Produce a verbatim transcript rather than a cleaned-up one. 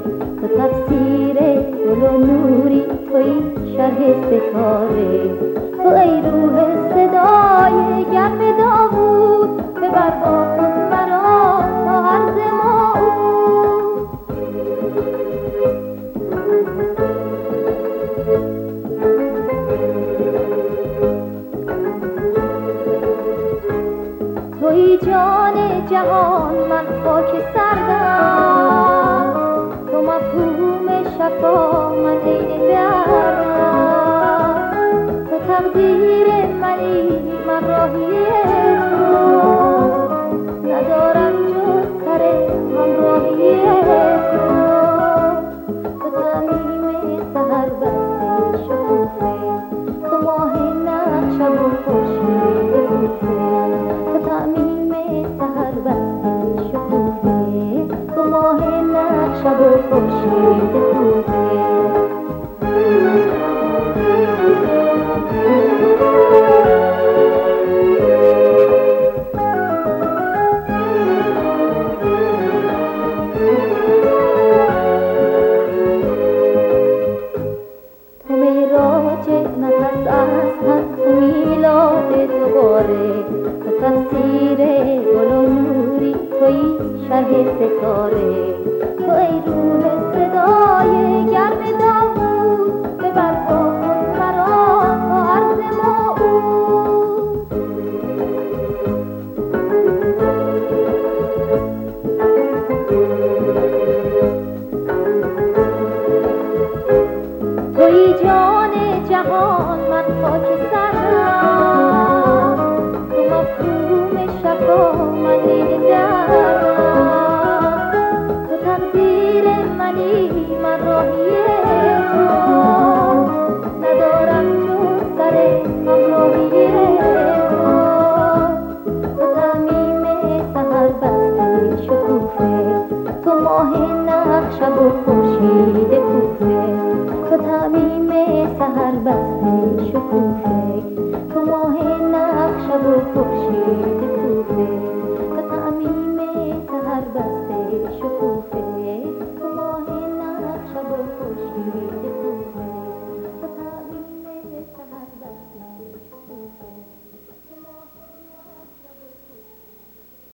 تو تفسیر گل و نوری، توی شرح ستاره. تو ای روح صدای گرم داوود، ببر با خود مرا تا عرض موعود. توی جان جهان، من خاک سردم. تو مفهوم شفا، من عین دردم. تو تقدیر منی، من راهی تو. ندارم جز سر همراهی تو. تو تعمیم سحر بسته شکوفه، تو ماه نقشم و خورشید کوفه. تو تعمیم سحر بسته شکوفه، تو ماه نقشم و خورشید کوفه. نفس از هم تو میلاد دوباره. تو تفسیر گل و نوری، توی شرح ستاره. تو ای روح صدای گرم داوود، ببر با خود مرا تا عرض موعود. توی جان جهان، من خاک سرم. تو مفهوم شفا، من عین دردم. تو تقدیر منی، من راهی تو. ندارم جز سر همراهی تو. تو تعمیم سحر بسته شکوفه، تو ماه نقشم و خورشید